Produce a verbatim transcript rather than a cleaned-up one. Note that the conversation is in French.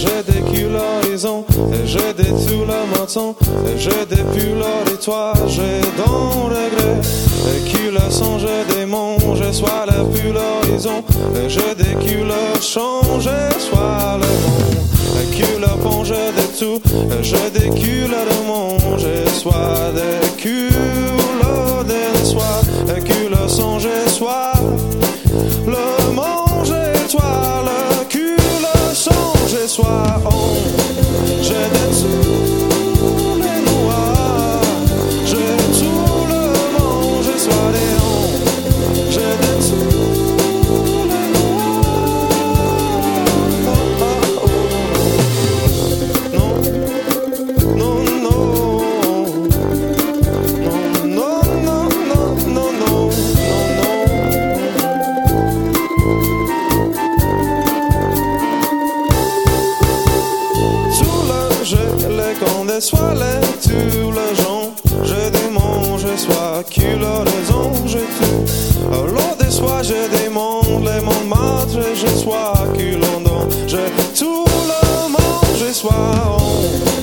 je décule l'horizon, je détourne le menton, je dépule les toits, j'ai dans regret. Que le songe des monts, je sois le plus l'horizon, je décule le champ, je sois le monde. Que le pont, je détourne, je décule le monde, je sois décule d'un soir, que le songe, je sois le monde, je toi, le cul, le songe, je sois on, je détourne les noirs, je détourne le monde, je sois les ondes, je détourne les noirs. Oh, oh, oh. Non, non, non, non, non, non, non, non, non, non. Je sois là, tout le genre, je démonte, je sois que l'horizon, je tue. L'eau des soirs, je démonte, les mondes montrent, je sois que l'on donne, je tout le monde, je sois on.